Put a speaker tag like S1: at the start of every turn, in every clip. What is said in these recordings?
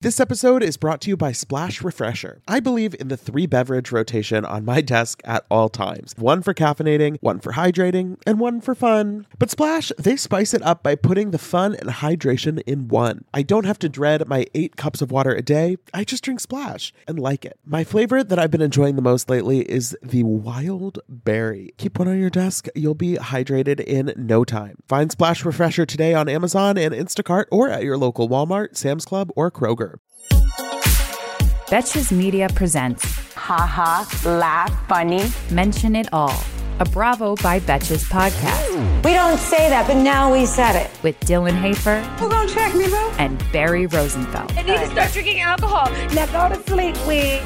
S1: This episode is brought to you by Splash Refresher. I believe in the 3-beverage rotation on my desk at all times. One for caffeinating, one for hydrating, and one for fun. But Splash, they spice it up by putting the fun and hydration in one. I don't have to dread my 8 cups of water a day. I just drink Splash and like it. My flavor that I've been enjoying the most lately is the Wild Berry. Keep one on your desk. You'll be hydrated in no time. Find Splash Refresher today on Amazon and Instacart or at your local Walmart, Sam's Club, or Kroger.
S2: Betches Media presents
S3: Ha laugh, funny.
S2: Mention It All, a Bravo by Betches podcast.
S3: We don't say that, but now we said it.
S2: With Dylan Hafer.
S3: Who gonna check me, bro?
S2: And Barry Rosenfeld.
S3: I need to start drinking alcohol. Now go to sleep, we.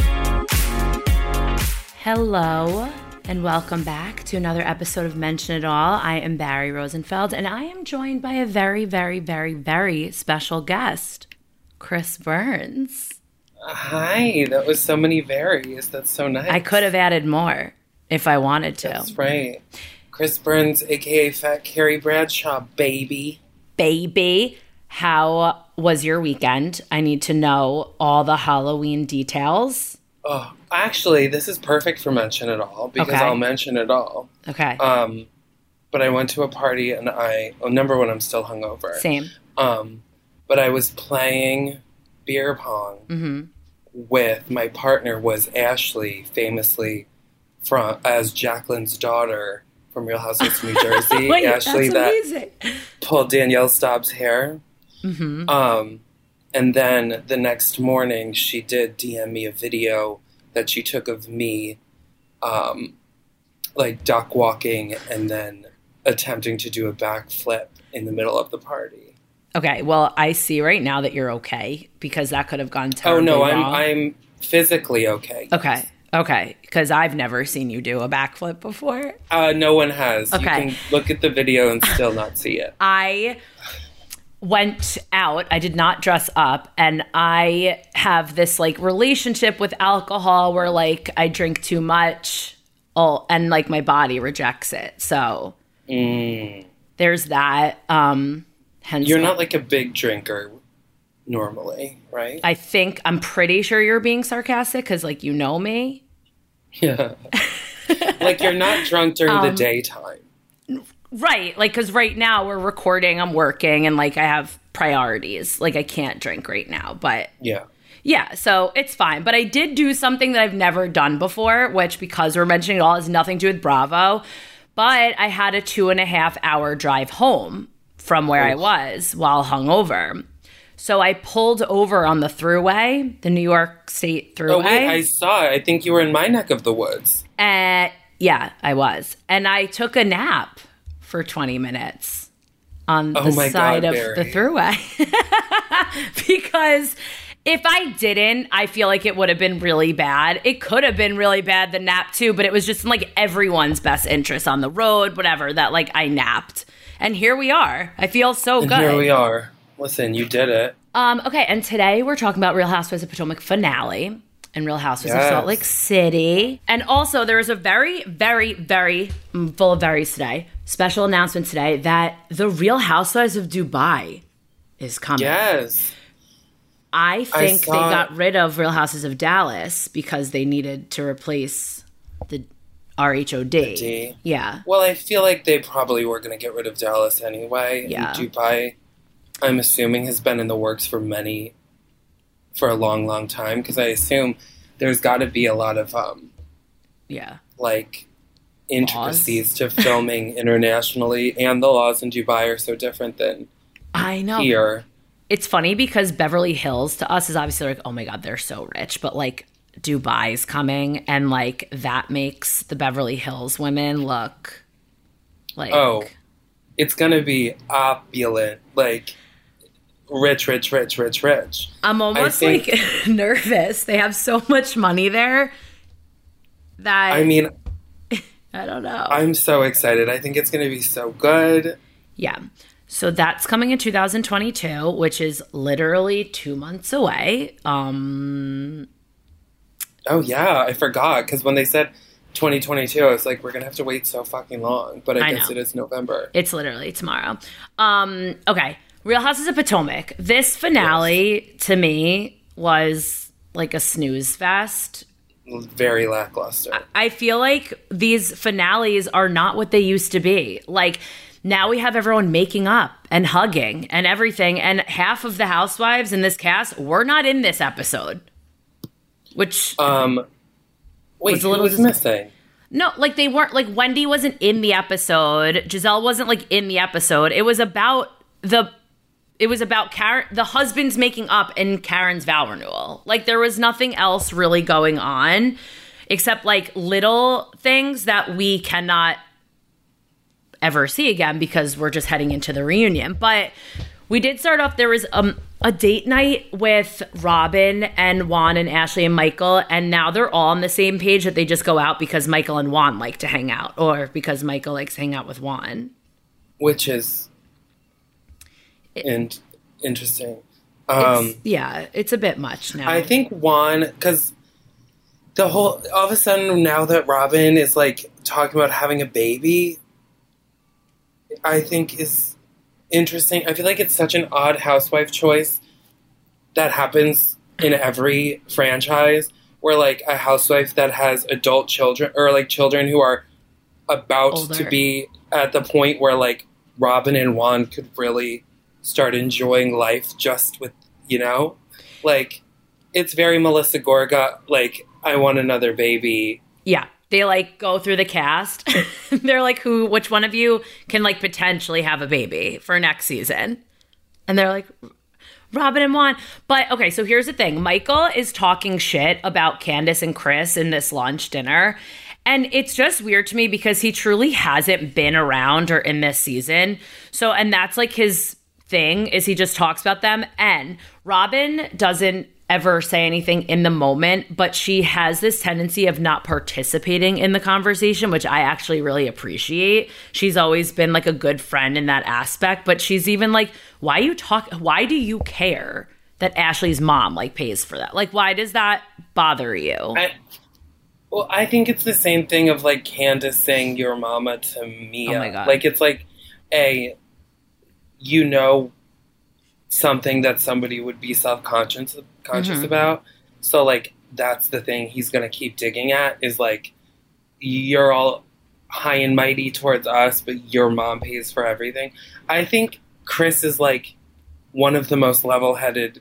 S4: Hello, and welcome back to another episode of Mention It All. I am Barry Rosenfeld, and I am joined by a very, very, very, very special guest, Chris Burns.
S5: Hi, that was so many varies. That's so nice.
S4: I could have added more if I wanted to.
S5: That's right. Chris Burns, a.k.a. Fat Carrie Bradshaw, baby.
S4: Baby, how was your weekend? I need to know all the Halloween details.
S5: Oh, actually, this is perfect for Mention It All because
S4: Okay.
S5: I'll mention it all.
S4: Okay.
S5: But I went to a party and number one, I'm still hungover.
S4: Same.
S5: But I was playing beer pong with my partner was Ashley, famously as Jacqueline's daughter from Real Housewives of New Jersey.
S4: Wait,
S5: Ashley
S4: that's
S5: that
S4: amazing.
S5: pulled Danielle Staub's hair. And then the next morning she did DM me a video that she took of me like duck walking and then attempting to do a backflip in the middle of the party.
S4: Okay, well, I see right now that you're okay because that could have gone terribly
S5: Oh no,
S4: wrong.
S5: I'm physically okay.
S4: Okay, because I've never seen you do a backflip before.
S5: No one has.
S4: Okay.
S5: You can look at the video and still not see it.
S4: I went out, I did not dress up, and I have this like relationship with alcohol where like I drink too much and like my body rejects it. So there's that. Hence
S5: You're not like a big drinker normally, right?
S4: I'm pretty sure you're being sarcastic because like you know me.
S5: Yeah. Like you're not drunk during the daytime.
S4: Right, like because right now we're recording, I'm working, and like I have priorities. Like I can't drink right now, but yeah, so it's fine. But I did do something that I've never done before, which because we're mentioning it all has nothing to do with Bravo. But I had a 2.5-hour drive home from where I was while hungover. So I pulled over on the Thruway, the New York State Thruway.
S5: Oh wait, I saw it. I think you were in my neck of the woods.
S4: Yeah, I was. And I took a nap for 20 minutes on the side of
S5: Barry.
S4: the Thruway. Because if I didn't, I feel like it would have been really bad. It could have been really bad, the nap too, but it was just in like everyone's best interest on the road, whatever, that like I napped. And here we are. I feel so good.
S5: Here we are. Listen, you did it.
S4: Okay, and today we're talking about Real Housewives of Potomac finale and Real Housewives of Salt Lake City. And also there is a very, very, very full of berries today, special announcement today that the Real Housewives of Dubai is coming.
S5: Yes.
S4: I think they got rid of Real Houses of Dallas because they needed to replace the RHOD.
S5: D.
S4: Yeah.
S5: Well, I feel like they probably were going to get rid of Dallas anyway.
S4: Yeah.
S5: And Dubai, I'm assuming, has been in the works for a long, long time. Because I assume there's got to be a lot of, like, intricacies to filming internationally. And the laws in Dubai are so different than here.
S4: It's funny because Beverly Hills to us is obviously like, oh my God, they're so rich. But, like, Dubai's coming, and like that makes the Beverly Hills women look like
S5: it's gonna be opulent, like rich.
S4: I'm almost like nervous. They have so much money there that
S5: I mean,
S4: I don't know.
S5: I'm so excited. I think it's gonna be so good.
S4: Yeah. So that's coming in 2022, which is literally 2 months away.
S5: Oh, yeah, I forgot. Because when they said 2022, I was like, we're going to have to wait so fucking long. But I guess it is November.
S4: It's literally tomorrow. Okay. Real Houses of Potomac. This finale, to me, was like a snooze fest.
S5: Very lackluster.
S4: I feel like these finales are not what they used to be. Like, now we have everyone making up and hugging and everything, and half of the housewives in this cast were not in this episode. Which
S5: wait, who was missing?
S4: No, like they weren't, like Wendy wasn't in the episode. Giselle wasn't like in the episode. It was about Karen, the husbands making up and Karen's vow renewal. Like there was nothing else really going on except like little things that we cannot ever see again because we're just heading into the reunion. But we did start off, there was a date night with Robin and Juan and Ashley and Michael, and now they're all on the same page that they just go out because Michael and Juan like to hang out, or because Michael likes to hang out with Juan.
S5: Which is interesting.
S4: It's a bit much now.
S5: I think Juan, because all of a sudden now that Robin is like talking about having a baby, I think is interesting. I feel like it's such an odd housewife choice that happens in every franchise, where like a housewife that has adult children or like children who are about to be at the point where like Robin and Juan could really start enjoying life just with, like it's very Melissa Gorga, like I want another baby.
S4: Yeah. They like go through the cast. They're like, which one of you can like potentially have a baby for next season? And they're like, Robin and Juan. But okay, so here's the thing. Michael is talking shit about Candace and Chris in this lunch dinner. And it's just weird to me because he truly hasn't been around or in this season. So, and that's like his thing, is he just talks about them. And Robin doesn't ever say anything in the moment, but she has this tendency of not participating in the conversation, which I actually really appreciate. She's always been like a good friend in that aspect, but she's even like, why do you care that Ashley's mom like pays for that? Like, why does that bother you?
S5: I think it's the same thing of like Candace saying your mama to Mia.
S4: Oh my God.
S5: Like it's like something that somebody would be self-conscious about. So like that's the thing he's gonna keep digging at, is like, you're all high and mighty towards us, but your mom pays for everything. I think Chris is like one of the most level-headed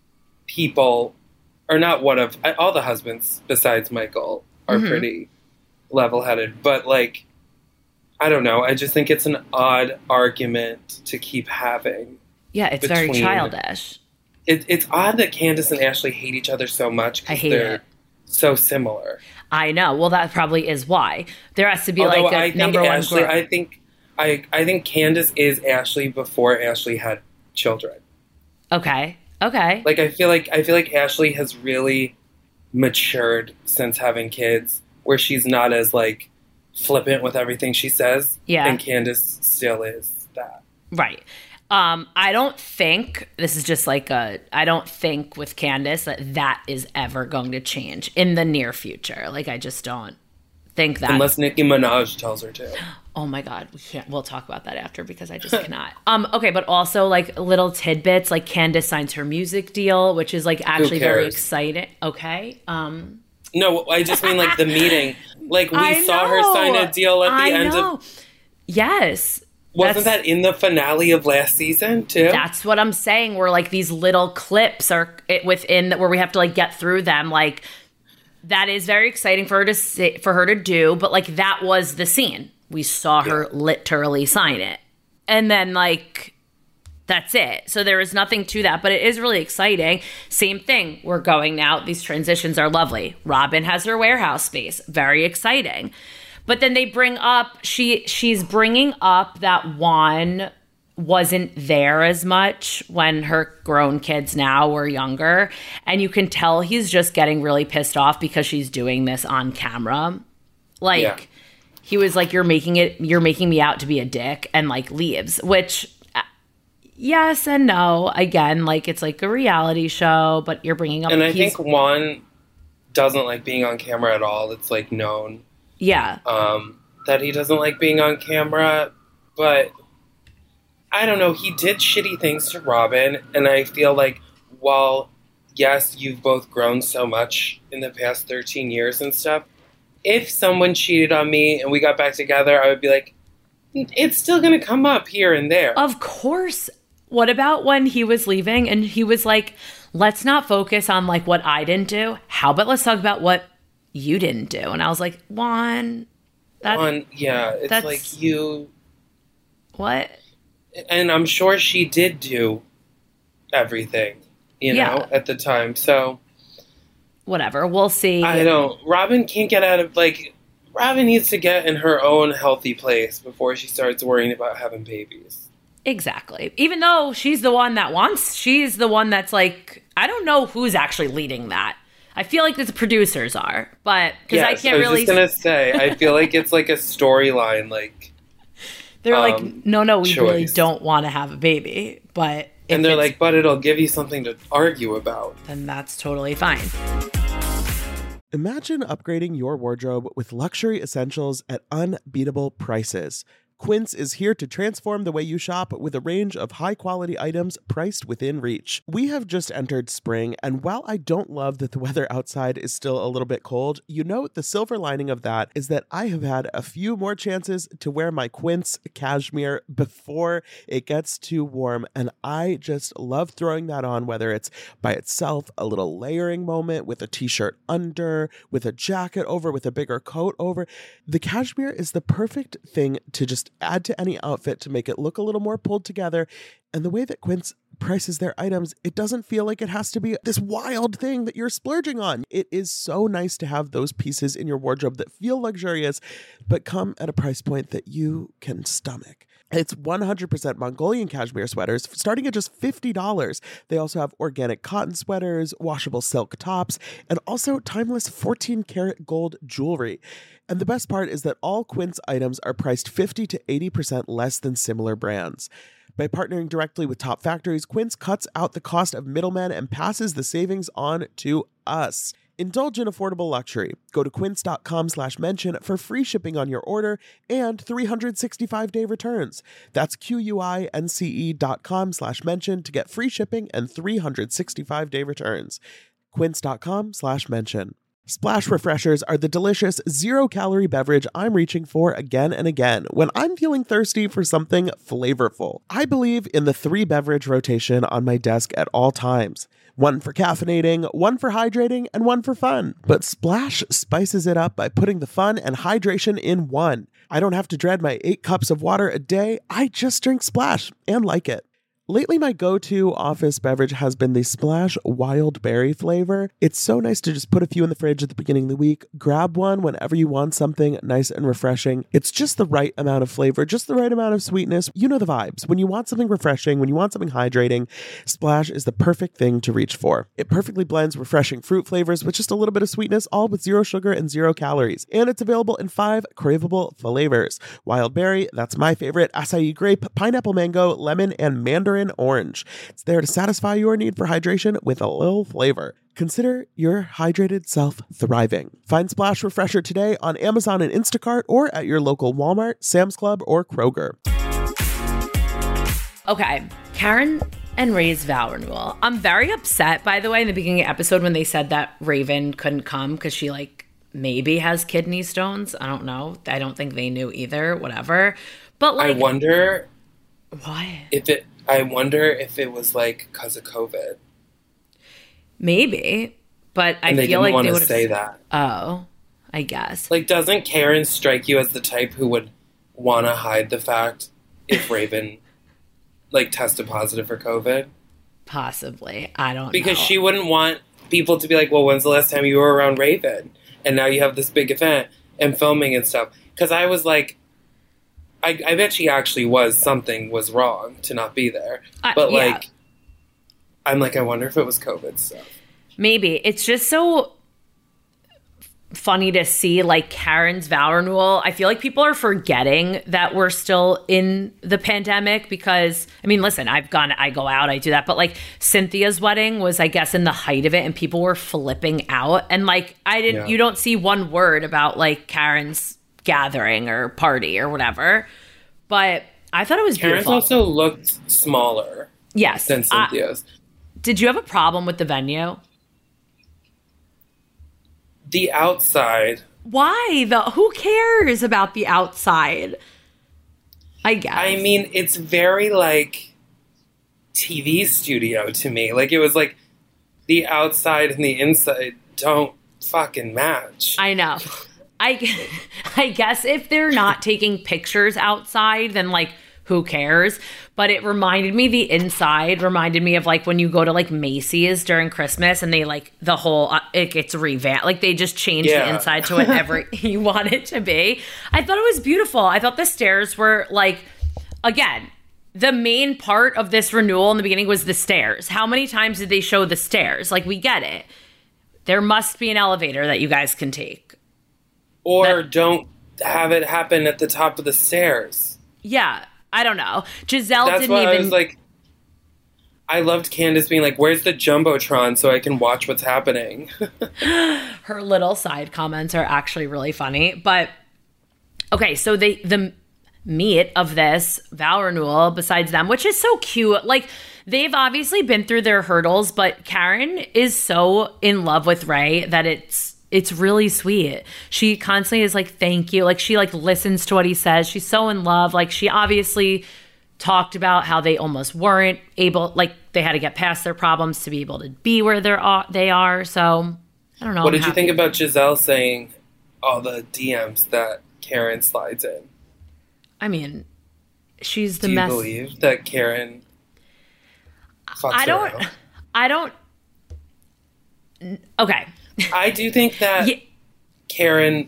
S5: people, or not one of, all the husbands besides Michael are pretty level-headed, but like, I don't know, I just think it's an odd argument to keep having.
S4: Yeah, it's very childish.
S5: It's odd that Candace and Ashley hate each other so much because they're so similar.
S4: I know. Well, that probably is why. There has to be like a number one girl.
S5: I think Candace is Ashley before Ashley had children.
S4: Okay. Like
S5: I feel like Ashley has really matured since having kids, where she's not as like flippant with everything she says.
S4: Yeah.
S5: And Candace still is that.
S4: Right. I don't think, this is just like I don't think with Candace that is ever going to change in the near future. Like, I just don't think that.
S5: Unless Nicki Minaj tells her to.
S4: Oh my God, we'll talk about that after, because I just cannot. Okay, but also like little tidbits, like Candace signs her music deal, which is like actually very exciting. Okay.
S5: No, I just mean like the meeting. Like we saw her sign a deal at the end of.
S4: Yes.
S5: Wasn't that in the finale of last season too?
S4: That's what I'm saying. Where like these little clips are within that, where we have to like get through them. Like that is very exciting for her to do. But like that was the scene. We saw her literally sign it, and then like that's it. So there is nothing to that, but it is really exciting. Same thing. We're going now. These transitions are lovely. Robin has her warehouse space. Very exciting. But then they bring up, she's bringing up that Juan wasn't there as much when her grown kids now were younger. And you can tell he's just getting really pissed off because she's doing this on camera. Like, he was like, you're making me out to be a dick, and like leaves, which yes and no. Again, like it's like a reality show, but you're bringing up.
S5: And I think Juan doesn't like being on camera at all. It's like known.
S4: Yeah.
S5: That he doesn't like being on camera, but I don't know, he did shitty things to Robin, and I feel like while, yes, you've both grown so much in the past 13 years and stuff, if someone cheated on me and we got back together, I would be like, it's still going to come up here and there.
S4: Of course. What about when he was leaving and he was like, let's not focus on like what I didn't do. How about let's talk about what you didn't do? And I was like, Juan,
S5: it's like you.
S4: What?
S5: And I'm sure she did do everything, at the time. So
S4: whatever, we'll see.
S5: I don't. Robin can't get out of Robin needs to get in her own healthy place before she starts worrying about having babies.
S4: Exactly. Even though she's the one that's like, I don't know who's actually leading that. I feel like the producers are, but because I can't really.
S5: I was just gonna say, I feel like it's like a storyline, like
S4: they're like, no, we really don't want to have a baby, but
S5: and they're like, but it'll give you something to argue about.
S4: Then that's totally fine.
S1: Imagine upgrading your wardrobe with luxury essentials at unbeatable prices. Quince is here to transform the way you shop with a range of high-quality items priced within reach. We have just entered spring, and while I don't love that the weather outside is still a little bit cold, the silver lining of that is that I have had a few more chances to wear my Quince cashmere before it gets too warm, and I just love throwing that on, whether it's by itself, a little layering moment with a t-shirt under, with a jacket over, with a bigger coat over. The cashmere is the perfect thing to just add to any outfit to make it look a little more pulled together. And the way that Quince prices their items, it doesn't feel like it has to be this wild thing that you're splurging on. It is so nice to have those pieces in your wardrobe that feel luxurious, but come at a price point that you can stomach. It's 100% Mongolian cashmere sweaters starting at just $50. They also have organic cotton sweaters, washable silk tops, and also timeless 14-karat gold jewelry. And the best part is that all Quince items are priced 50 to 80% less than similar brands. By partnering directly with top factories, Quince cuts out the cost of middlemen and passes the savings on to us. Indulge in affordable luxury. Go to quince.com/mention for free shipping on your order and 365-day returns. That's QUINCE.com/mention to get free shipping and 365-day returns. Quince.com/mention. Splash Refreshers are the delicious zero-calorie beverage I'm reaching for again and again when I'm feeling thirsty for something flavorful. I believe in the 3-beverage rotation on my desk at all times. One for caffeinating, one for hydrating, and one for fun. But Splash spices it up by putting the fun and hydration in one. I don't have to dread my 8 cups of water a day. I just drink Splash and like it. Lately, my go-to office beverage has been the Splash Wild Berry flavor. It's so nice to just put a few in the fridge at the beginning of the week, grab one whenever you want something nice and refreshing. It's just the right amount of flavor, just the right amount of sweetness. You know the vibes. When you want something refreshing, when you want something hydrating, Splash is the perfect thing to reach for. It perfectly blends refreshing fruit flavors with just a little bit of sweetness, all with 0 sugar and 0 calories. And it's available in 5 craveable flavors. Wild Berry, that's my favorite, acai grape, pineapple mango, lemon, and mandarin orange. It's there to satisfy your need for hydration with a little flavor. Consider your hydrated self thriving. Find Splash Refresher today on Amazon and Instacart or at your local Walmart, Sam's Club, or Kroger.
S4: Okay, Karen and Ray's vow renewal. I'm very upset, by the way, in the beginning of the episode when they said that Raven couldn't come because she maybe has kidney stones. I don't know. I don't think they knew either, whatever. But
S5: I wonder...
S4: Why?
S5: I wonder if it was because of COVID.
S4: Maybe, but I feel like
S5: they would say that.
S4: Oh, I guess.
S5: Doesn't Karen strike you as the type who would want to hide the fact if Raven tested positive for COVID?
S4: Possibly. I don't know.
S5: Because she wouldn't want people to be like, well, when's the last time you were around Raven? And now you have this big event and filming and stuff. Because I was like, I bet she actually something was wrong to not be there. But
S4: yeah.
S5: I'm like, I wonder if it was COVID stuff.
S4: Maybe. It's just so funny to see Karen's vow renewal. I feel like people are forgetting that we're still in the pandemic because, I mean, listen, I go out, I do that. But Cynthia's wedding was, I guess, in the height of it and people were flipping out. And you don't see one word about Karen's gathering or party or whatever. But I thought it was
S5: Karen's
S4: beautiful.
S5: also looked smaller.
S4: Yes.
S5: Than Cynthia's.
S4: Did you have a problem with the venue?
S5: The outside.
S4: Why? Who cares about the outside? I guess.
S5: I mean, it's very like TV studio to me. Like, it was like the outside and the inside don't fucking match.
S4: I know. I guess if they're not taking pictures outside, then like, who cares? But it reminded me, the inside reminded me of like when you go to like Macy's during Christmas and they like the whole, it gets revamped. Like they just change the inside to whatever you want it to be. I thought it was beautiful. I thought the stairs were like, again, the main part of this renewal in the beginning was the stairs. How many times did they show the stairs? Like, we get it. There must be an elevator that you guys can take.
S5: Or don't have it happen at the top of the stairs.
S4: Yeah. I don't know. Giselle
S5: That's
S4: didn't
S5: why
S4: even...
S5: I was like, I loved Candace being like, where's the Jumbotron so I can watch what's happening?
S4: Her little side comments are actually really funny. But, okay, so the meat of this vow renewal, besides them, which is so cute, like, they've obviously been through their hurdles, but Karen is so in love with Ray that it's really sweet. She constantly is like, thank you. Like, she like listens to what he says. She's so in love. Like, she obviously talked about how they almost weren't able, like they had to get past their problems to be able to be where they are. So I don't know.
S5: What did you think about Giselle saying all the DMs that Karen slides in?
S4: I mean, she's the
S5: Do you
S4: mess.
S5: believe that Karen fucks around?
S4: I don't. Okay.
S5: I do think that Karen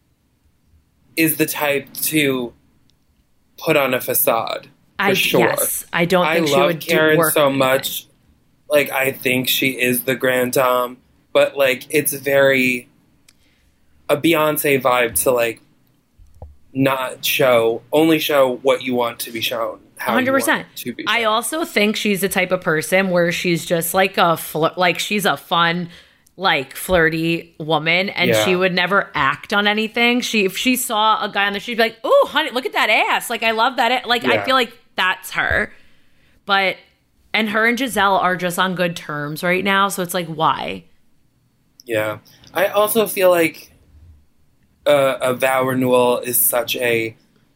S5: is the type to put on a facade. For sure.
S4: Yes, I don't think she would
S5: I love Karen
S4: work
S5: so much. Like, I think she is the grand dame, but like, it's very a Beyonce vibe to like not only show what you want to be shown.
S4: 100%. I also think she's the type of person where she's just like she's a fun, like, flirty woman, and she would never act on anything. If she saw a guy on the street, she'd be like, "Ooh, honey, look at that ass! Like, I love that." Like, I feel like that's her. And her and Giselle are just on good terms right now, so it's like, why?
S5: Yeah, I also feel like a vow renewal is such a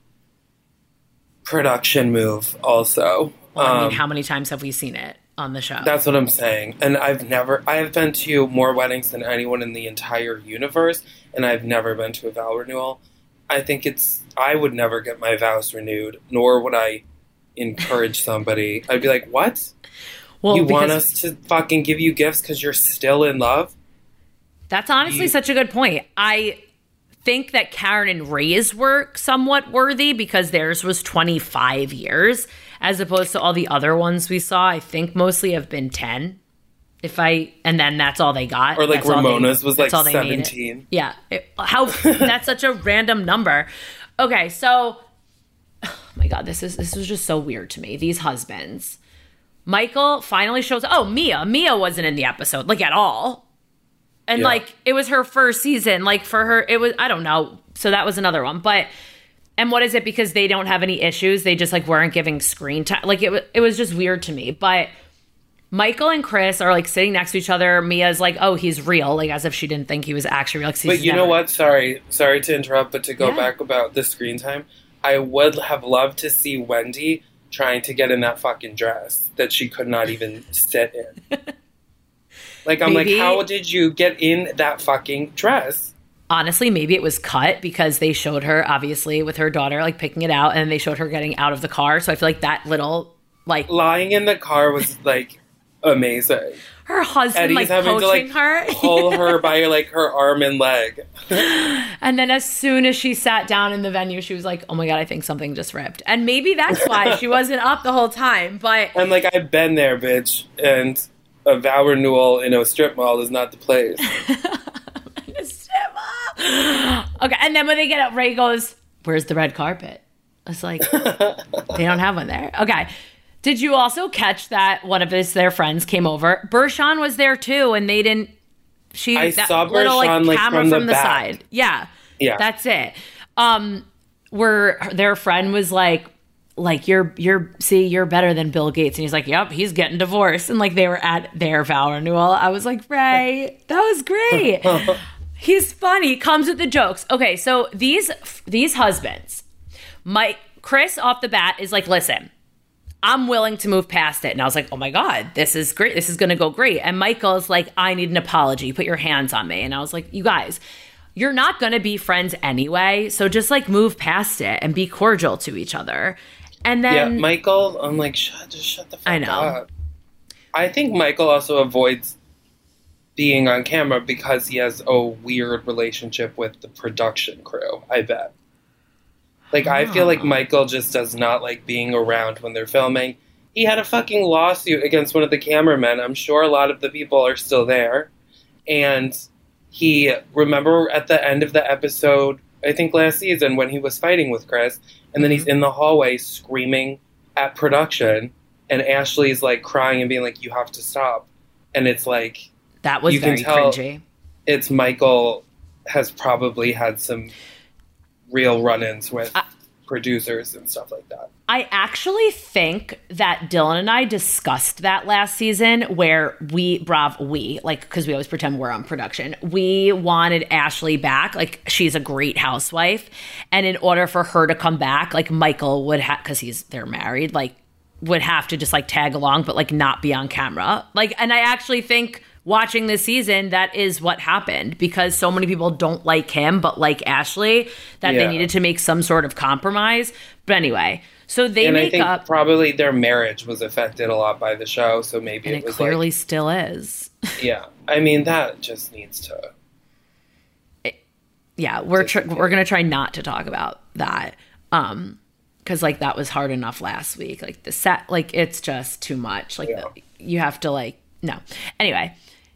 S5: production move. Also,
S4: well, I mean, how many times have we seen it on the show?
S5: That's what I'm saying. And I have been to more weddings than anyone in the entire universe, and I've never been to a vow renewal. I think I would never get my vows renewed, nor would I encourage somebody. I'd be like, what? Well, you want us to fucking give you gifts because you're still in love?
S4: That's honestly such a good point. I think that Karen and Ray's were somewhat worthy because theirs was 25 years. As opposed to all the other ones we saw, I think mostly have been 10. And then that's all they got.
S5: Or like Ramona's was like 17.
S4: Yeah. That's such a random number. Okay, so, oh my God, this was just so weird to me. These husbands. Michael finally shows up. Oh, Mia wasn't in the episode, like, at all. And like, it was her first season. Like, for her, it was, I don't know. So that was another one. And what is it? Because they don't have any issues. They just like weren't giving screen time. Like, it was just weird to me. But Michael and Chris are like sitting next to each other. Mia's like, oh, he's real. Like, as if she didn't think he was actually real.
S5: But you know what? Sorry to interrupt, but to go back about the screen time, I would have loved to see Wendy trying to get in that fucking dress that she could not even sit in. Like, I'm like, how did you get in that fucking dress?
S4: Honestly, maybe it was cut because they showed her, obviously, with her daughter, like, picking it out, and they showed her getting out of the car. So I feel like that little, like...
S5: lying in the car was, like, amazing.
S4: Her husband,
S5: Eddie's
S4: like,
S5: having
S4: coaching
S5: to,
S4: her.
S5: pull her by, like, her arm and leg.
S4: And then as soon as she sat down in the venue, she was like, oh my God, I think something just ripped. And maybe that's why she wasn't up the whole time, but...
S5: I'm like, I've been there, bitch, and a vow renewal in a strip mall is not the place.
S4: Okay, and then when they get up, Ray goes, where's the red carpet? It's like, they don't have one there. Okay. Did you also catch that one of their friends came over? Bershan was there too, and they didn't...
S5: I saw Bershan, like,
S4: camera
S5: from the back.
S4: side. Yeah. That's it. Where their friend was like, like, you're better than Bill Gates. And he's like, yep, he's getting divorced. And like, they were at their vow renewal. I was like, Ray, that was great. He's funny, comes with the jokes. Okay, so these husbands, Chris off the bat is like, listen, I'm willing to move past it. And I was like, oh my God, this is great. This is going to go great. And Michael's like, I need an apology. Put your hands on me. And I was like, you guys, you're not going to be friends anyway. So just like move past it and be cordial to each other. And then
S5: Michael, I'm like, shut the fuck
S4: I know.
S5: up. I think Michael also avoids being on camera because he has a weird relationship with the production crew, I bet. Like, I feel like Michael just does not like being around when they're filming. He had a fucking lawsuit against one of the cameramen. I'm sure a lot of the people are still there. And remember at the end of the episode, I think last season, when he was fighting with Chris, and then he's in the hallway screaming at production, and Ashley's like crying and being like, you have to stop. And it's like,
S4: that was very cringy.
S5: It's Michael has probably had some real run-ins with producers and stuff like that.
S4: I actually think that Dylan and I discussed that last season where because we always pretend we're on production. We wanted Ashley back. Like, she's a great housewife. And in order for her to come back, like, Michael would have, because they're married, like, would have to just like tag along, but like not be on camera. Like, and I actually think watching this season, that is what happened, because so many people don't like him, but like Ashley, that they needed to make some sort of compromise. But anyway, so they
S5: I think probably their marriage was affected a lot by the show. So maybe
S4: it was clearly still is.
S5: Yeah. I mean, that just needs to.
S4: We're going to try not to talk about that. Cause like that was hard enough last week. Like the set, like it's just too much. Like you have to like, no. Anyway,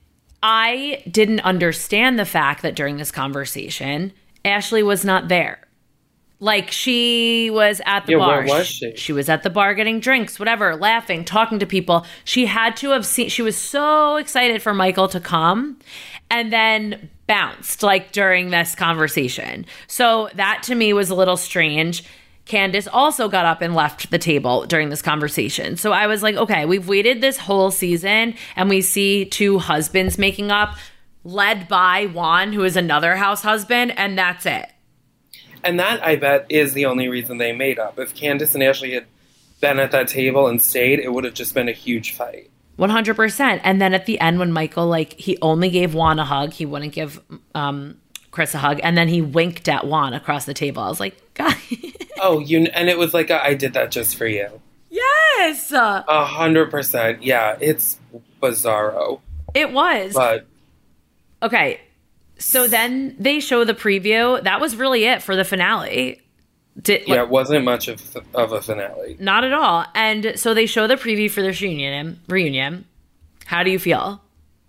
S4: I didn't understand the fact that during this conversation, Ashley was not there. Like, she was at the bar.
S5: Where was she?
S4: She was at the bar getting drinks, whatever, laughing, talking to people. She had to have seen, she was so excited for Michael to come and then bounced, like, during this conversation. So that to me was a little strange. Candace also got up and left the table during this conversation. So I was like, okay, we've waited this whole season and we see two husbands making up, led by Juan, who is another house husband, and that's it.
S5: And that, I bet, is the only reason they made up. If Candace and Ashley had been at that table and stayed, it would have just been a huge fight.
S4: 100%. And then at the end, when Michael, like, he only gave Juan a hug. He wouldn't give Chris a hug. And then he winked at Juan across the table. I was like, God.
S5: And it was like, I did that just for you.
S4: Yes.
S5: 100%. Yeah, it's bizarro.
S4: It was.
S5: But.
S4: Okay. So then they show the preview. That was really it for the finale.
S5: It wasn't much of a finale.
S4: Not at all. And so they show the preview for this reunion. How do you feel?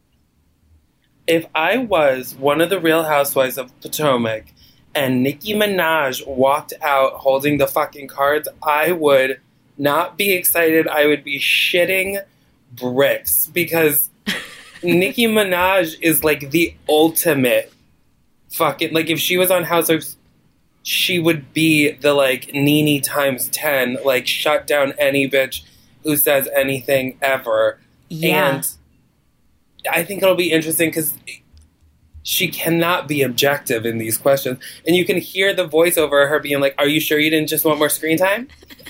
S5: If I was one of the Real Housewives of Potomac and Nicki Minaj walked out holding the fucking cards, I would not be excited. I would be shitting bricks because Nicki Minaj is like the ultimate fucking, like, if she was on Housewives, she would be the like Nene times 10, like shut down any bitch who says anything ever.
S4: Yeah.
S5: And I think it'll be interesting because she cannot be objective in these questions. And you can hear the voice over her being like, are you sure you didn't just want more screen time?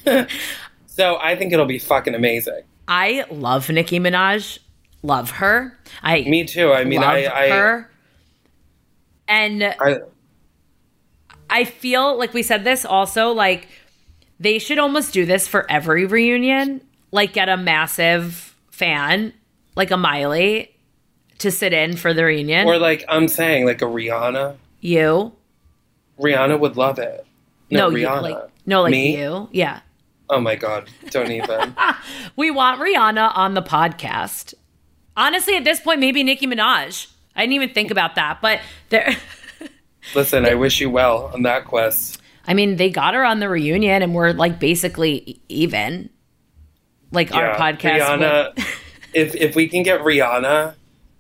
S5: So I think it'll be fucking amazing. I
S4: love Nicki Minaj. Love her.
S5: Me too. I mean,
S4: love her. And I feel like we said this also, like, they should almost do this for every reunion. Like, get a massive fan, like a Miley, to sit in for the reunion.
S5: Or, like, I'm saying, like a Rihanna.
S4: You?
S5: Rihanna would love it. No, Rihanna.
S4: Me? You. Yeah.
S5: Oh, my God. Don't even.
S4: We want Rihanna on the podcast. Honestly, at this point, maybe Nicki Minaj. I didn't even think about that, but there.
S5: Listen, I wish you well on that quest.
S4: I mean, they got her on the reunion, and we're like basically even. Like, our podcast.
S5: Rihanna. If we can get Rihanna,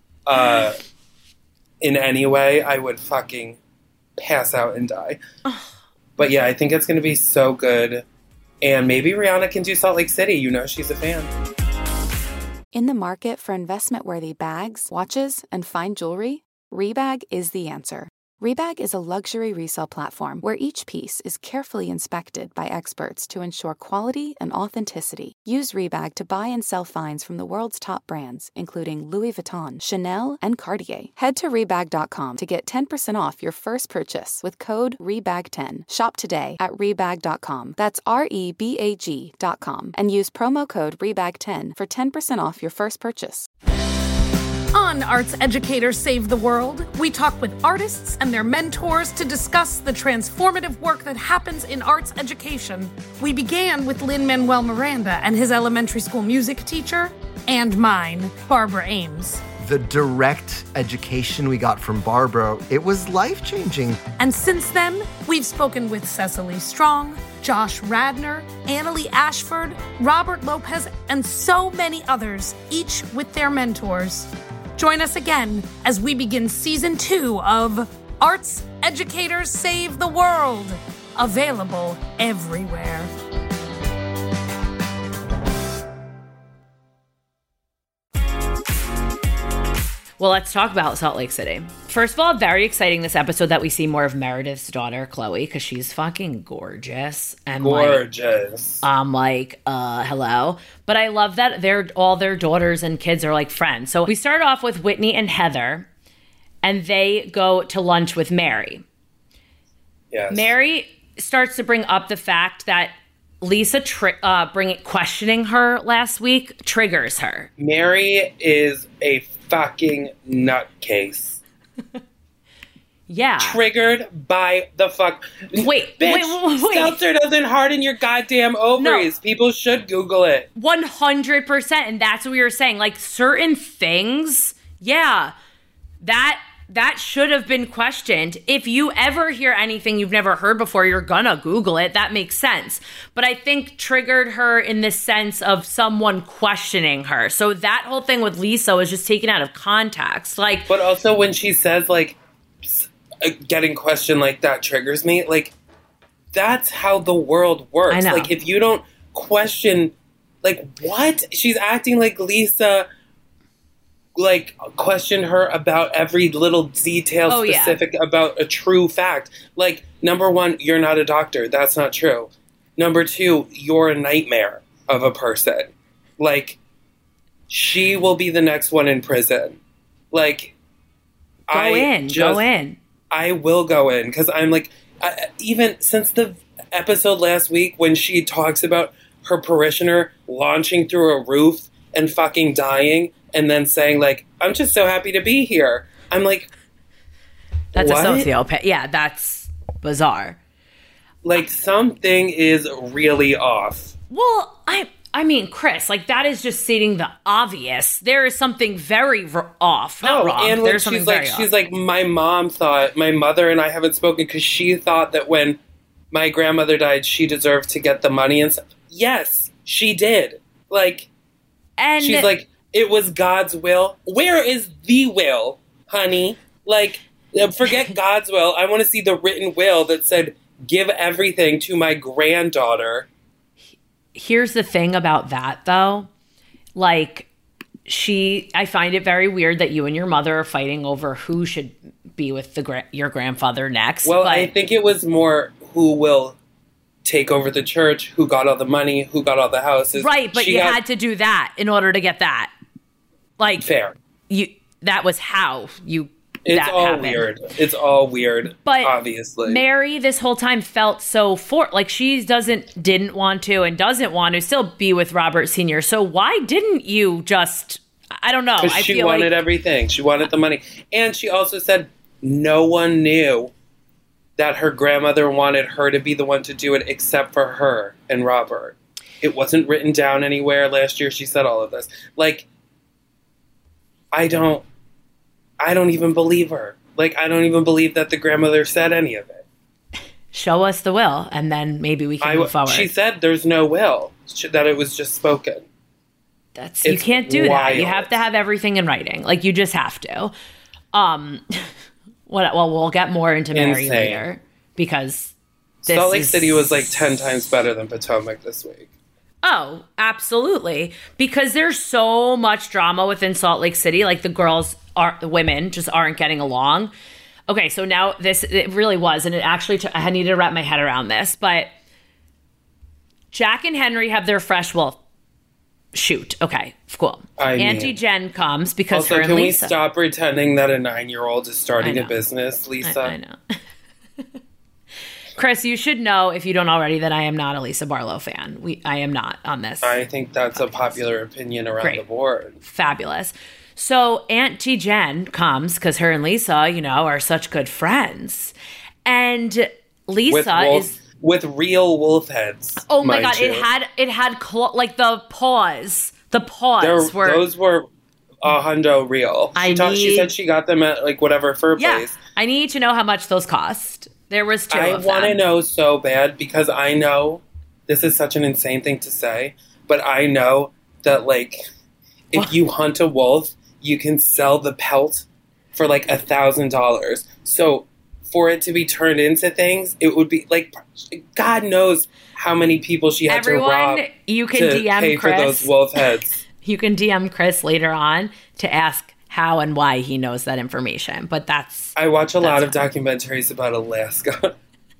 S5: in any way, I would fucking pass out and die. But yeah, I think it's going to be so good. And maybe Rihanna can do Salt Lake City. You know she's a fan.
S6: In the market for investment-worthy bags, watches, and fine jewelry, Rebag is the answer. Rebag is a luxury resale platform where each piece is carefully inspected by experts to ensure quality and authenticity. Use Rebag to buy and sell finds from the world's top brands, including Louis Vuitton, Chanel, and Cartier. Head to Rebag.com to get 10% off your first purchase with code REBAG10. Shop today at Rebag.com. That's REBAG.com. And use promo code REBAG10 for 10% off your first purchase.
S7: On Arts Educators Save the World, we talk with artists and their mentors to discuss the transformative work that happens in arts education. We began with Lin-Manuel Miranda and his elementary school music teacher, and mine, Barbara Ames.
S8: The direct education we got from Barbara, it was life-changing.
S7: And since then, we've spoken with Cecily Strong, Josh Radner, Annalie Ashford, Robert Lopez, and so many others, each with their mentors. Join us again as we begin Season 2 of Arts Educators Save the World. Available everywhere.
S4: Well, let's talk about Salt Lake City. First of all, very exciting this episode that we see more of Meredith's daughter, Chloe, because she's fucking gorgeous. And
S5: gorgeous.
S4: Hello. But I love that all their daughters and kids are like friends. So we start off with Whitney and Heather, and they go to lunch with Mary.
S5: Yes.
S4: Mary starts to bring up the fact that Lisa questioning her last week triggers her.
S5: Mary is a fucking nutcase.
S4: Yeah.
S5: Triggered by the fuck.
S4: Wait.
S5: Seltzer doesn't harden your goddamn ovaries. No. People should Google it.
S4: 100%. And that's what we were saying. Like, certain things, yeah, that should have been questioned. If you ever hear anything you've never heard before, you're gonna Google it. That makes sense. But I think triggered her in the sense of someone questioning her. So that whole thing with Lisa was just taken out of context. Like,
S5: but also when she says, like, getting questioned like that triggers me. Like, that's how the world works.
S4: I know.
S5: Like, if you don't question, like, what? She's acting like Lisa, like, question her about every little detail specific about a true fact. Like, number one, you're not a doctor. That's not true. Number two, you're a nightmare of a person. Like, she will be the next one in prison. Like,
S4: go in.
S5: I will go in because I'm like, even since the episode last week when she talks about her parishioner launching through a roof and fucking dying and then saying, like, I'm just so happy to be here. I'm like,
S4: that's
S5: what?
S4: A sociopath. Yeah, that's bizarre.
S5: Like, something is really off.
S4: Well, I mean, Chris, like, that is just stating the obvious. There is something very off. Not wrong.
S5: And
S4: there's something very off.
S5: She's like, my mother and I haven't spoken because she thought that when my grandmother died, she deserved to get the money and stuff. Yes, she did. Like, and she's like, it was God's will. Where is the will, honey? Like, forget God's will. I want to see the written will that said, give everything to my granddaughter.
S4: Here's the thing about that, though. Like, I find it very weird that you and your mother are fighting over who should be with your grandfather next.
S5: Well, I think it was more who will take over the church, who got all the money, who got all the houses.
S4: Right, but you had to do that in order to get that. Like,
S5: fair.
S4: That was how you.
S5: It's all happened. Weird. It's all weird. But obviously,
S4: Mary this whole time felt so like she didn't want to and doesn't want to still be with Robert Sr. So why didn't you just? I don't know.
S5: Because she wanted everything. She wanted the money, and she also said no one knew that her grandmother wanted her to be the one to do it except for her and Robert. It wasn't written down anywhere. Last year she said all of this. Like, I don't even believe her. Like, I don't even believe that the grandmother said any of it.
S4: Show us the will, and then maybe we can move forward.
S5: She said there's no will, that it was just spoken.
S4: You can't do that. You have to have everything in writing. Like, you just have to. We'll get more into Mary later because
S5: Salt Lake City was like 10 times better than Potomac this week.
S4: Oh, absolutely. Because there's so much drama within Salt Lake City. Like the women just aren't getting along. Okay, so now it really was. And it actually, I needed to wrap my head around this. But Jack and Henry have their Fresh Wolf shoot. Okay, cool. Auntie Jen comes because
S5: also,
S4: her and
S5: can
S4: Lisa.
S5: we stop pretending that a 9-year-old is starting a business, Lisa?
S4: I know. Chris, you should know, if you don't already, that I am not a Lisa Barlow fan. I am not on this.
S5: I think that's podcast. A popular opinion around the board.
S4: Fabulous. So Auntie Jen comes because her and Lisa, are such good friends. And Lisa
S5: with real wolf heads.
S4: Oh my God. It had like the paws. The paws were.
S5: Those were hundo real. She said she got them at like whatever fur place.
S4: I need to know how much those cost. There was 2 of them.
S5: I want to know so bad because I know this is such an insane thing to say, but I know that like if you hunt a wolf, you can sell the pelt for like $1,000. So for it to be turned into things, it would be like God knows how many people she had to rob.
S4: You can
S5: to
S4: DM
S5: pay
S4: Chris
S5: for those wolf heads.
S4: You can DM Chris later on to ask how and why he knows that information. But I
S5: watch a lot of documentaries about Alaska.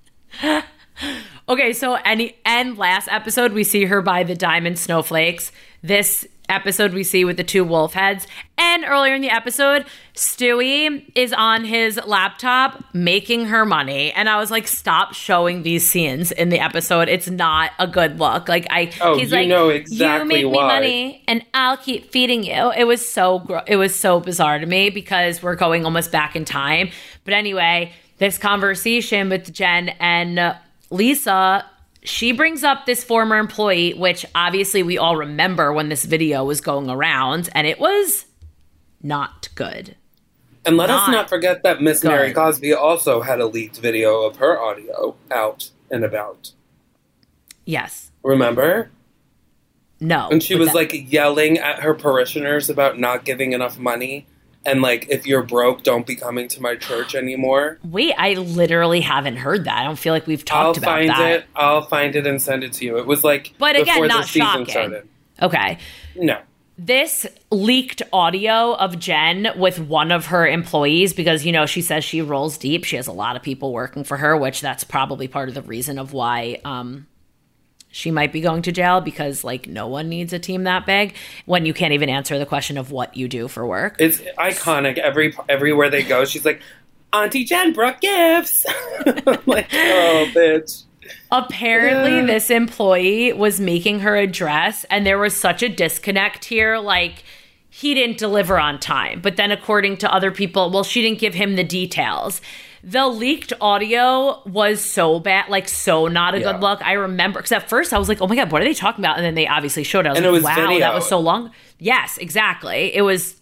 S4: Okay, so and last episode we see her buy the diamond snowflakes. This episode we see with the 2 wolf heads. And earlier in the episode, Stewie is on his laptop making her money. And I was like, stop showing these scenes in the episode. It's not a good look. Like he's like,
S5: know exactly
S4: you make
S5: why.
S4: me money and I'll keep feeding you. It was so bizarre to me because we're going almost back in time. But anyway, this conversation with Jen and Lisa, she brings up this former employee, which obviously we all remember when this video was going around, and it was not good.
S5: And let us not forget that Miss Mary Cosby also had a leaked video of her audio out and about.
S4: Yes.
S5: Remember?
S4: No.
S5: And she was like yelling at her parishioners about not giving enough money. And like, if you're broke, don't be coming to my church anymore.
S4: Wait, I literally haven't heard that. I don't feel like we've talked about that.
S5: I'll find it and send it to you. It was like
S4: but again,
S5: before
S4: not
S5: the season
S4: shocking.
S5: started.
S4: Okay.
S5: No.
S4: This leaked audio of Jen with one of her employees, because, she says she rolls deep. She has a lot of people working for her, which that's probably part of the reason of why she might be going to jail, because like no one needs a team that big when you can't even answer the question of what you do for work.
S5: It's iconic. Everywhere they go, she's like, Auntie Jen brought gifts. I'm like, oh, bitch.
S4: Apparently, this employee was making her a dress, and there was such a disconnect here. Like, he didn't deliver on time. But then according to other people, well, she didn't give him the details. The leaked audio was so bad, like so not a good look. I remember, because at first I was like, oh my God, what are they talking about? And then they obviously showed it. I was like, wow, video. That was so long. Yes, exactly.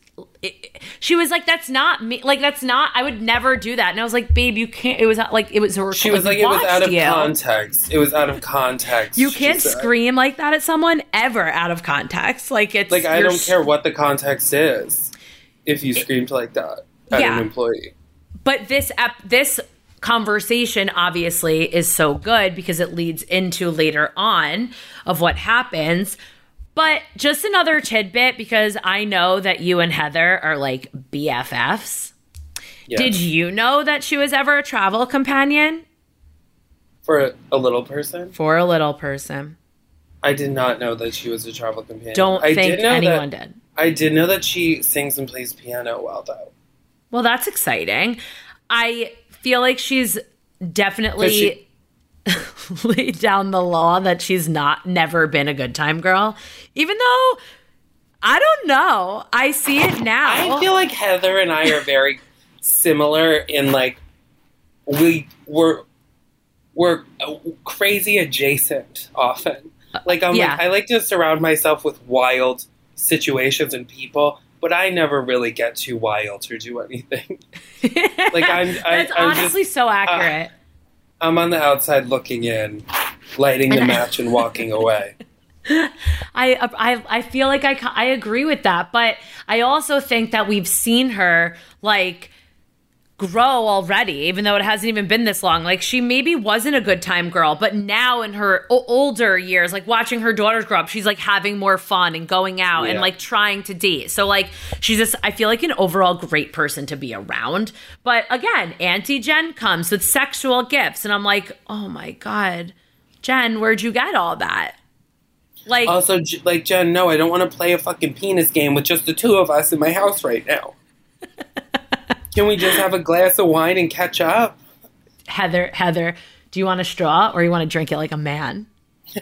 S4: She was like, that's not me. Like, that's not, I would never do that. And I was like, babe, you can't, it was like, it was a
S5: She was like, it was out of context. It was out of context.
S4: You can't scream like that at someone ever out of context. Like, it's
S5: like, I don't care what the context is if you screamed like that at an employee.
S4: But this conversation obviously is so good because it leads into later on of what happens. But just another tidbit, because I know that you and Heather are like BFFs. Yes. Did you know that she was ever a travel companion?
S5: For a little person?
S4: For a little person.
S5: I did not know that she was a travel companion.
S4: Don't think anyone did.
S5: I did know that she sings and plays piano well, though.
S4: Well, that's exciting. I feel like she's definitely laid down the law that she's never been a good time girl. Even though, I don't know. I see it now.
S5: I feel like Heather and I are very similar in like, we're crazy adjacent often. Like, I like to surround myself with wild situations and people. But I never really get too wild or do anything. Like
S4: That's honestly just, so accurate.
S5: I'm on the outside looking in, lighting the match and walking away.
S4: I feel like I agree with that, but I also think that we've seen her like grow already, even though it hasn't even been this long. Like, she maybe wasn't a good time girl, but now in her older years, like watching her daughters grow up, she's like having more fun and going out and like trying to date. So like, she's just, I feel like an overall great person to be around. But again, Auntie Jen comes with sexual gifts, and I'm like, oh my God, Jen, where'd you get all that? Like,
S5: also, like, Jen, no, I don't want to play a fucking penis game with just the two of us in my house right now. Can we just have a glass of wine and catch up?
S4: Heather, do you want a straw or you want to drink it like a man?
S5: You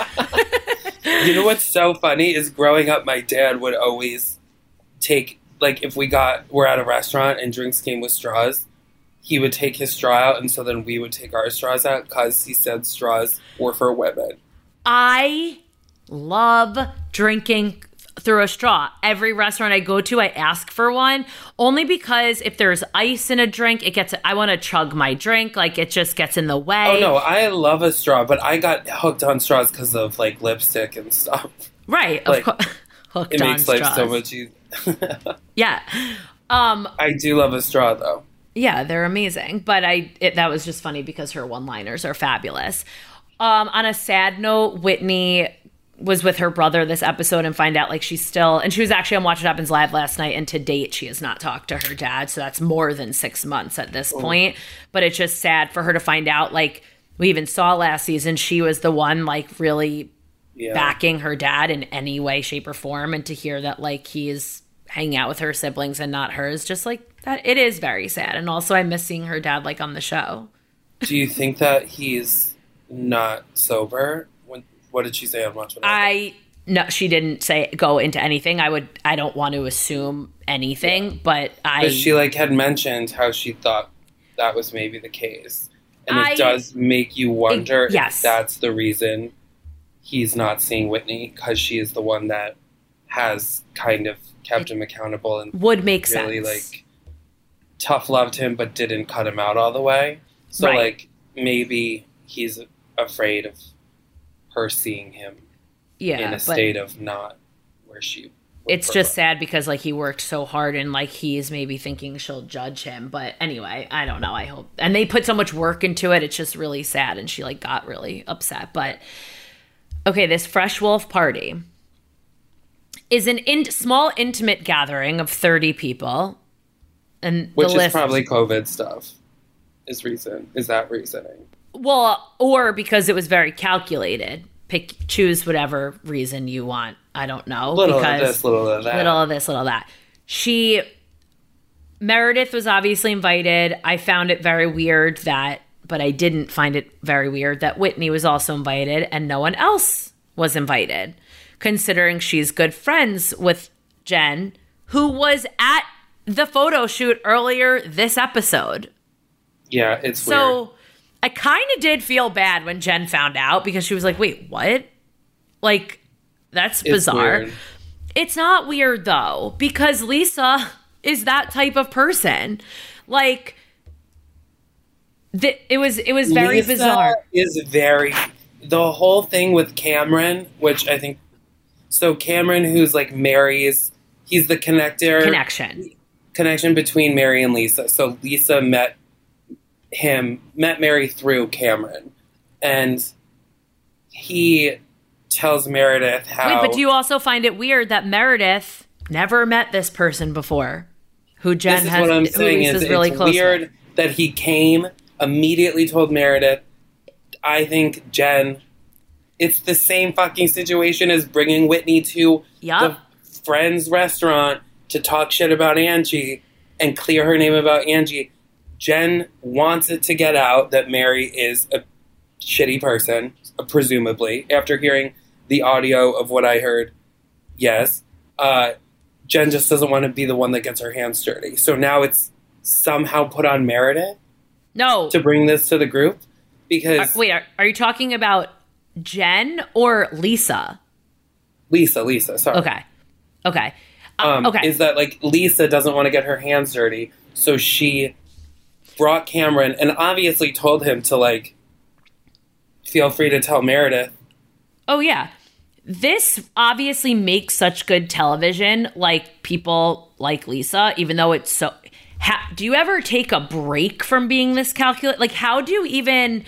S5: know what's so funny is growing up, my dad would always take, like, if we're at a restaurant and drinks came with straws, he would take his straw out, and so then we would take our straws out because he said straws were for women.
S4: I love drinking through a straw. Every restaurant I go to, I ask for one, only because if there's ice in a drink, I want to chug my drink, like it just gets in the way.
S5: Oh no, I love a straw, but I got hooked on straws because of like lipstick and stuff.
S4: Right,
S5: like,
S4: of course. Hooked
S5: it
S4: on
S5: makes
S4: straws.
S5: life so much easier.
S4: Yeah.
S5: I do love a straw though.
S4: Yeah, they're amazing. But that was just funny because her one-liners are fabulous. On a sad note, Whitney was with her brother this episode and find out like she was actually on Watch What Happens Live last night, and to date she has not talked to her dad, so that's more than 6 months at this point. But it's just sad for her to find out, like we even saw last season, she was the one like really backing her dad in any way, shape, or form, and to hear that like he's hanging out with her siblings and not hers, just like that, it is very sad. And also I miss seeing her dad like on the show.
S5: Do you think that he's not sober? What did she say on Watch What Happens?
S4: No, she didn't go into anything. I don't want to assume anything, but
S5: she like had mentioned how she thought that was maybe the case. And it does make you wonder if that's the reason he's not seeing Whitney, because she is the one that has kind of kept him accountable and
S4: would make
S5: really
S4: sense.
S5: Like tough loved him but didn't cut him out all the way. So like maybe he's afraid of her seeing him in a state of not where she
S4: it's just sad because like he worked so hard and like he's maybe thinking she'll judge him. But anyway, I don't know. I hope. And they put so much work into it. It's just really sad. And she like got really upset. But okay, this Fresh Wolf party is an small intimate gathering of 30 people. And
S5: which is probably COVID stuff is that reasoning.
S4: Well, or because it was very calculated. Choose whatever reason you want. I don't know.
S5: Little of this, little of that.
S4: Little of this, little of that. Meredith was obviously invited. I found it very weird but I didn't find it very weird that Whitney was also invited and no one else was invited, considering she's good friends with Jen, who was at the photo shoot earlier this episode.
S5: Yeah, it's weird.
S4: So I kind of did feel bad when Jen found out, because she was like, wait, what? Like, that's bizarre. It's not weird, though, because Lisa is that type of person. Like, it was very
S5: Lisa
S4: bizarre.
S5: The whole thing with Cameron, which I think, so Cameron, who's like Mary's, he's the connection between Mary and Lisa. So Lisa met Mary through Cameron, and he tells Meredith how...
S4: Wait, but do you also find it weird that Meredith never met this person before, who Jen has...
S5: What I'm saying is
S4: really
S5: it's
S4: close
S5: weird
S4: with.
S5: That he came, immediately told Meredith. I think Jen... It's the same fucking situation as bringing Whitney to the friend's restaurant to talk shit about Angie and clear her name about Angie. Jen wants it to get out that Mary is a shitty person, presumably, after hearing the audio of what I heard. Yes. Jen just doesn't want to be the one that gets her hands dirty. So now it's somehow put on Meredith?
S4: No.
S5: To bring this to the group? Because...
S4: Are you talking about Jen or Lisa?
S5: Lisa, sorry.
S4: Okay. Okay.
S5: Is that, like, Lisa doesn't want to get her hands dirty, so she brought Cameron and obviously told him to, like, feel free to tell Meredith.
S4: Oh, yeah. This obviously makes such good television, like, people like Lisa, even though it's so... do you ever take a break from being this calculate? Like, how do you even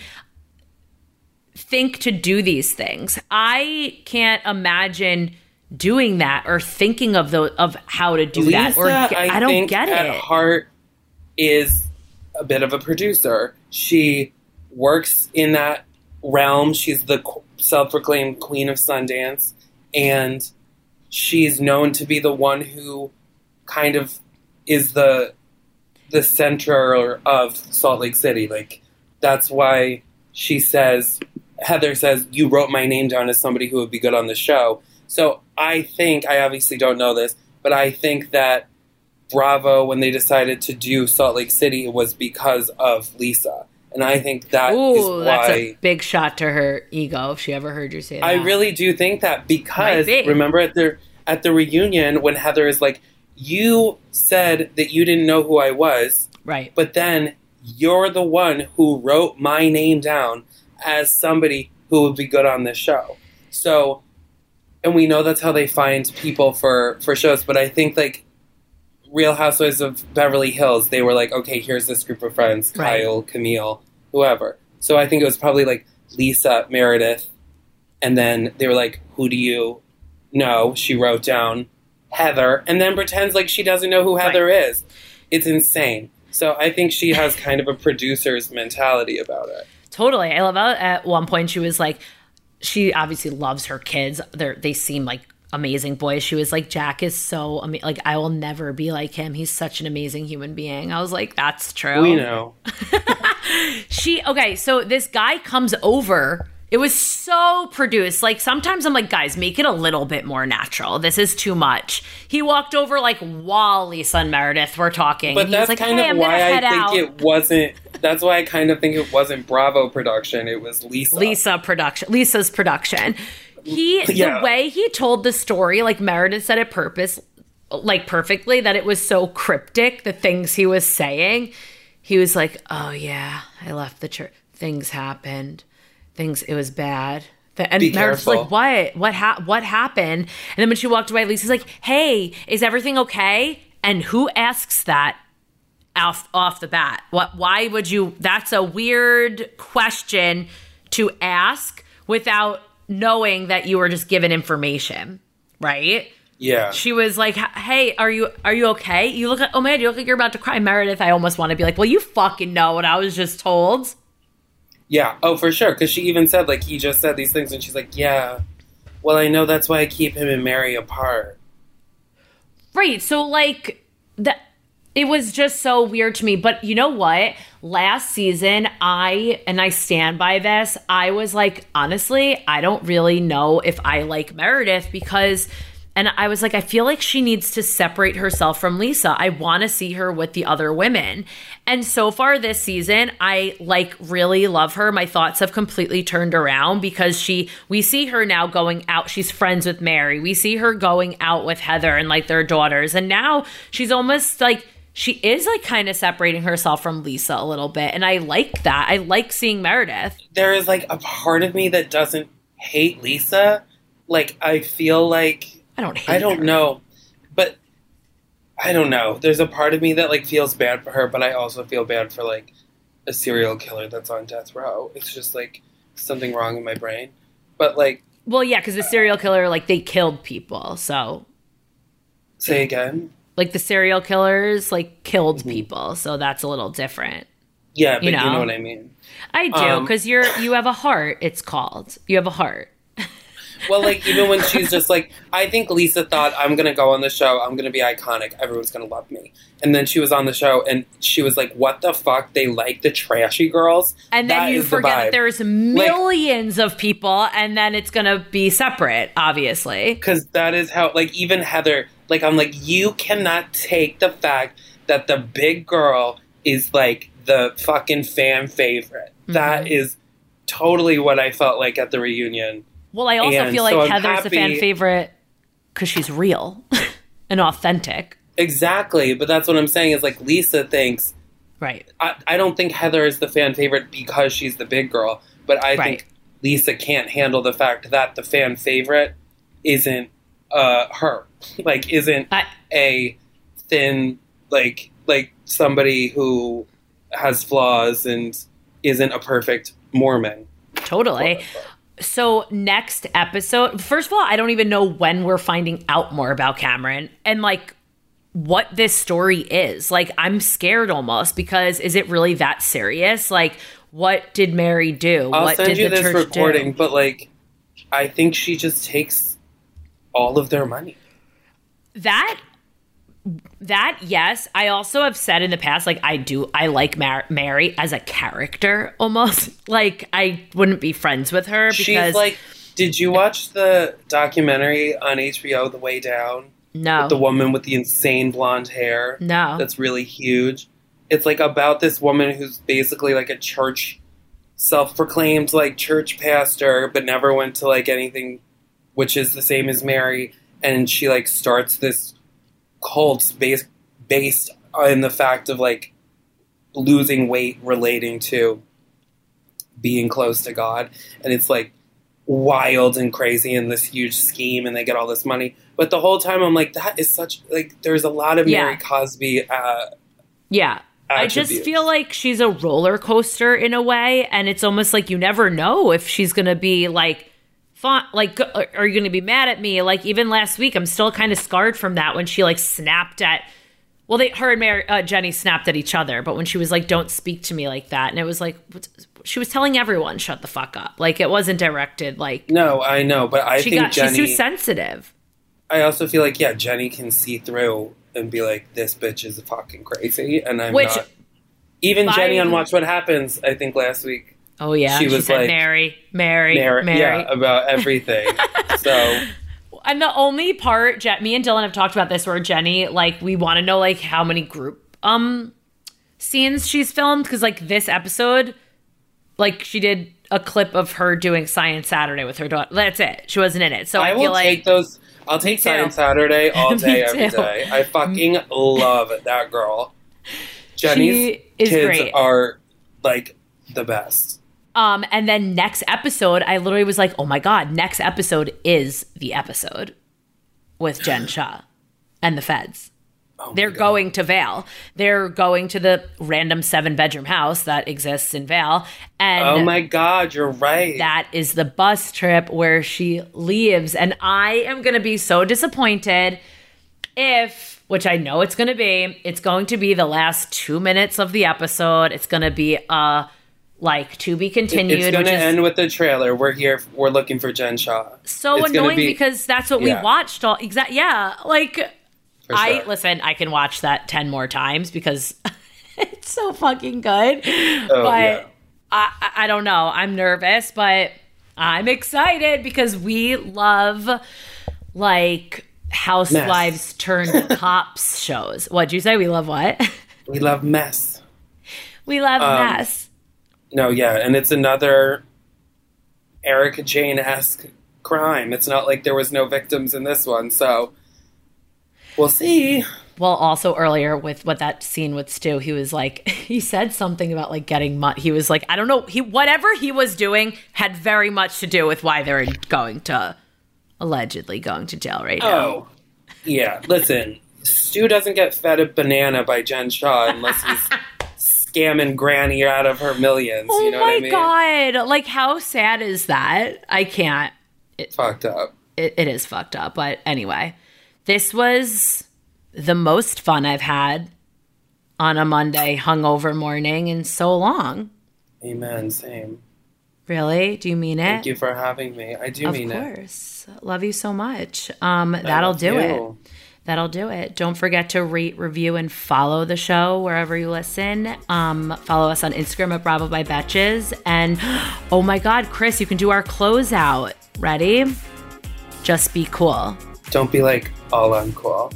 S4: think to do these things? I can't imagine doing that or thinking of how to do
S5: Lisa,
S4: that. Or I don't get it.
S5: At heart is a bit of a producer. She works in that realm. She's the self-proclaimed queen of Sundance, and she's known to be the one who kind of is the center of Salt Lake City. Like, that's why Heather says, you wrote my name down as somebody who would be good on the show. So I obviously don't know this, but I think that Bravo, when they decided to do Salt Lake City, it was because of Lisa. And I think that is why...
S4: that's a big shot to her ego, if she ever heard you say that.
S5: I really do think that, because remember at the reunion when Heather is like, you said that you didn't know who I was.
S4: Right.
S5: But then you're the one who wrote my name down as somebody who would be good on this show. So, and we know that's how they find people for shows. But I think, like, Real Housewives of Beverly Hills, they were like, okay, here's this group of friends, Kyle, Camille, whoever. So I think it was probably like Lisa, Meredith, and then they were like, who do you know? She wrote down Heather, and then pretends like she doesn't know who Heather is. It's insane. So I think she has kind of a producer's mentality about it.
S4: Totally. I love how at one point she was like, she obviously loves her kids. They seem like amazing boys. She was like, Jack is so amazing. Like, I will never be like him. He's such an amazing human being. I was like, that's true.
S5: We know.
S4: Okay, so this guy comes over. It was so produced. Like, sometimes I'm like, guys, make it a little bit more natural. This is too much. He walked over like while Lisa and Meredith were talking.
S5: But
S4: and
S5: that's
S4: like,
S5: kind of why I think it wasn't. That's why I kind of think it wasn't Bravo production. It was Lisa's production. The way he told the story, like Meredith said it perfectly, that it was so cryptic, the things he was saying. He was like, oh yeah, I left the church. Things happened. It was bad. And Meredith's like, what? What happened? And then when she walked away, Lisa's like, hey, is everything okay? And who asks that off the bat? Why would you? That's a weird question to ask without knowing that you were just given information, right? Yeah.
S4: She was like, hey, are you okay? You look like you're about to cry. Meredith, I almost want to be like, well, you fucking know what I was just told.
S5: Yeah. Oh, for sure. Because she even said, like, he just said these things, and she's like, yeah, well, I know that's why I keep him and Mary apart.
S4: Right. So, like, it was just so weird to me. But you know what? Last season, I stand by this, I was like, honestly, I don't really know if I like Meredith because... And I was like, I feel like she needs to separate herself from Lisa. I want to see her with the other women. And so far this season, I like really love her. My thoughts have completely turned around because we see her now going out. She's friends with Mary. We see her going out with Heather and like their daughters. And now she's almost like, she is like kind of separating herself from Lisa a little bit. And I like that. I like seeing Meredith.
S5: There is like a part of me that doesn't hate Lisa. Like, I feel like, I don't know. But I don't know. There's a part of me that like feels bad for her, but I also feel bad for like a serial killer that's on death row. It's just like something wrong in my brain. But like,
S4: well, yeah, because the serial killer, like, they killed people. So
S5: say again.
S4: Like the serial killers like killed people, so that's a little different.
S5: Yeah, but you know what I mean.
S4: I do, because you have a heart. It's called. You have a heart.
S5: Well, like, even when she's just like, I think Lisa thought, I'm going to go on the show, I'm going to be iconic, everyone's going to love me. And then she was on the show, and she was like, what the fuck? They like the trashy girls?
S4: And then you forget that there's millions of people, and then it's going to be separate, obviously.
S5: Because that is how, like, even Heather, like, I'm like, you cannot take the fact that the big girl is, like, the fucking fan favorite. Mm-hmm. That is totally what I felt like at the reunion.
S4: Well, I also feel like Heather's the fan favorite because she's real and authentic.
S5: Exactly. But that's what I'm saying is like Lisa thinks.
S4: Right.
S5: I don't think Heather is the fan favorite because she's the big girl. But I think Lisa can't handle the fact that the fan favorite isn't her. Like, isn't a thin, like somebody who has flaws and isn't a perfect Mormon.
S4: Totally. So next episode, first of all, I don't even know when we're finding out more about Cameron and like what this story is. Like, I'm scared almost because is it really that serious? Like, what did Mary do?
S5: I'll send you this recording, but like, I think she just takes all of their money. That,
S4: yes. I also have said in the past, like, I like Mary as a character almost. Like, I wouldn't be friends with her because.
S5: She's like, did you watch the documentary on HBO, The Way Down?
S4: No.
S5: With the woman with the insane blonde hair?
S4: No.
S5: That's really huge. It's like about this woman who's basically like a church, self-proclaimed like church pastor, but never went to like anything which is the same as Mary. And she like starts this cult based on the fact of like losing weight relating to being close to God. And it's like wild and crazy in this huge scheme, and they get all this money. But the whole time I'm like, that is such like there's a lot of Mary Cosby
S4: yeah. I just feel like she's a roller coaster in a way, and it's almost like you never know if she's going to be like fun, like are you going to be mad at me? Like even last week I'm still kind of scarred from that when she like snapped at her and Mary, Jenny snapped at each other, but when she was like, don't speak to me like that, and it was like she was telling everyone shut the fuck up. Like it wasn't directed like.
S5: No, I know, but I think Jenny,
S4: she's too sensitive.
S5: I also feel like Jenny can see through and be like, this bitch is fucking crazy, and I'm not. Even Jenny on Watch What Happens, I think last week.
S4: Oh yeah, she was said like Mary,
S5: yeah, about everything. So.
S4: And the only part, me and Dylan have talked about this, where Jenny, like, we want to know, like, how many group scenes she's filmed. Because, like, this episode, like, she did a clip of her doing Science Saturday with her daughter. That's it. She wasn't in it. So I feel like...
S5: take those... I'll take Science Saturday all day, every day. I fucking love that girl. Jenny's kids great. Are, like, the best.
S4: And then next episode, I literally was like, oh my God, next episode is the episode with Jen Shah and the feds. Oh They're going to Vail. They're going to the random 7-bedroom house that exists in Vail. And
S5: oh my God, you're right.
S4: That is the bus trip where she leaves. And I am going to be so disappointed which I know it's going to be the last 2 minutes of the episode. It's going to be like to be continued.
S5: It's going to end with the trailer. We're looking for Jen Shah.
S4: So annoying because that's what we watched. Yeah. Like listen, I can watch that 10 more times because it's so fucking good. But I don't know. I'm nervous, but I'm excited because we love like housewives turned cops shows. What'd you say? We love what?
S5: We love mess.
S4: We love mess.
S5: No, yeah, and it's another Erika Jayne-esque crime. It's not like there was no victims in this one, so we'll see.
S4: Well, also earlier with that scene with Stu, he was like, he said something about like getting money. He was like, I don't know, whatever he was doing had very much to do with why they're allegedly going to jail right now.
S5: Oh, yeah. Listen, Stu doesn't get fed a banana by Jen Shah unless he's scamming Granny out of her millions. You know what I mean?
S4: Oh my God. Like, how sad is that? I can't.
S5: It's fucked up.
S4: It is fucked up. But anyway, this was the most fun I've had on a Monday hungover morning in so long.
S5: Amen. Same.
S4: Really? Do you mean it?
S5: Thank you for having me. I do mean it.
S4: Of course. Love you so much. That'll do it. That'll do it. Don't forget to rate, review, and follow the show wherever you listen. Follow us on Instagram at Bravo by Betches. And, oh my God, Chris, you can do our closeout. Ready? Just be cool.
S5: Don't be like, all uncool.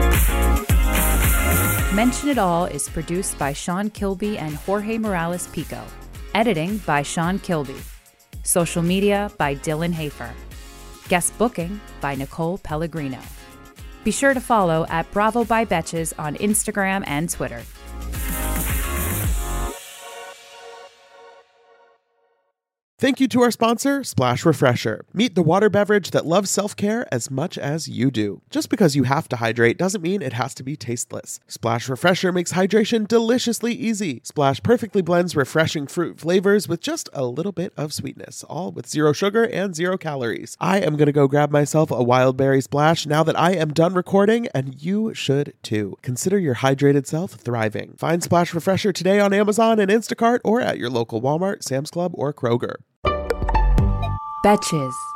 S2: Mention It All is produced by Sean Kilby and Jorge Morales Pico. Editing by Sean Kilby. Social media by Dylan Hafer. Guest booking by Nicole Pellegrino. Be sure to follow at Bravo by Betches on Instagram and Twitter.
S1: Thank you to our sponsor, Splash Refresher. Meet the water beverage that loves self-care as much as you do. Just because you have to hydrate doesn't mean it has to be tasteless. Splash Refresher makes hydration deliciously easy. Splash perfectly blends refreshing fruit flavors with just a little bit of sweetness, all with 0 sugar and 0 calories. I am going to go grab myself a wild berry splash now that I am done recording, and you should too. Consider your hydrated self thriving. Find Splash Refresher today on Amazon and Instacart or at your local Walmart, Sam's Club, or Kroger.
S2: Betches.